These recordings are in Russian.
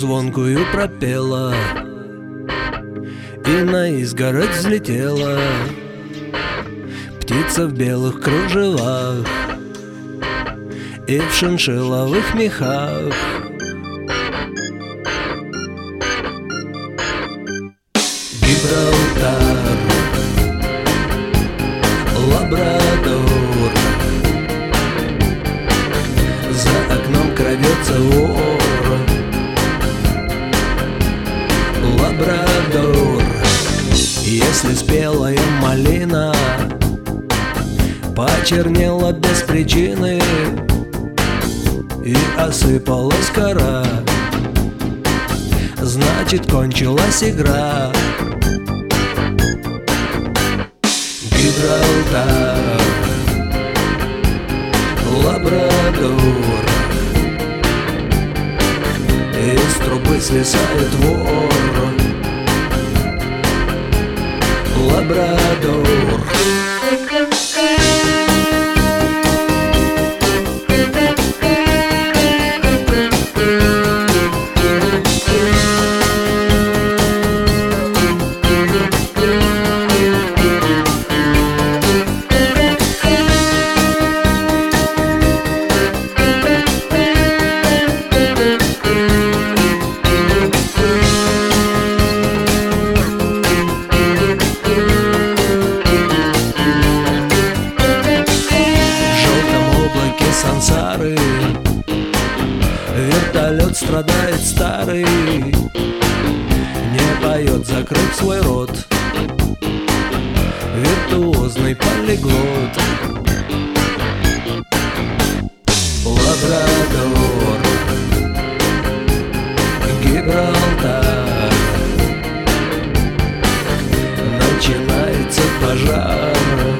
звонкую пропела и на изгородь взлетела птица в белых кружевах и в шиншилловых мехах. Гибралтар, Лабрадор, за окном крадется вор. Лабрадор, если спелая малина почернела без причины и осыпалась кора, значит, кончилась игра. Гибралтар, Лабрадор, из трубы свисает вор. Лабрадор. Сансары вертолет страдает старый, не поет, закрыт свой рот, виртуозный полиглот. Лабрадор, Гибралтар, начинается пожар.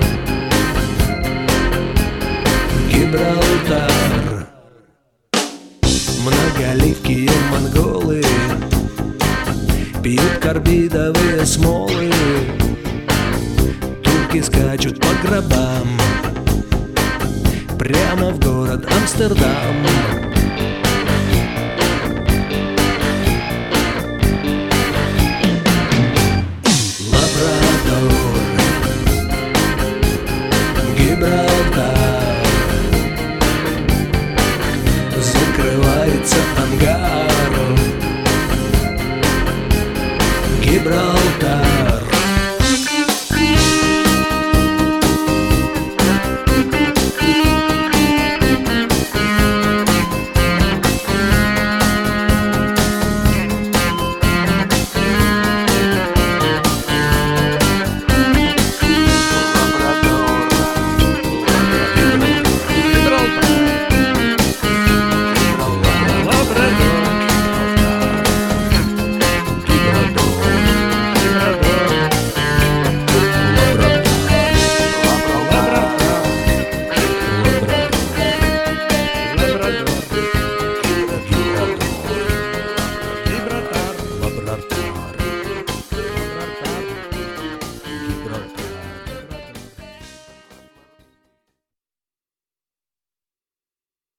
Гибралтар. Многоливкие монголы пьют карбидовые смолы, турки скачут по гробам прямо в город Амстердам.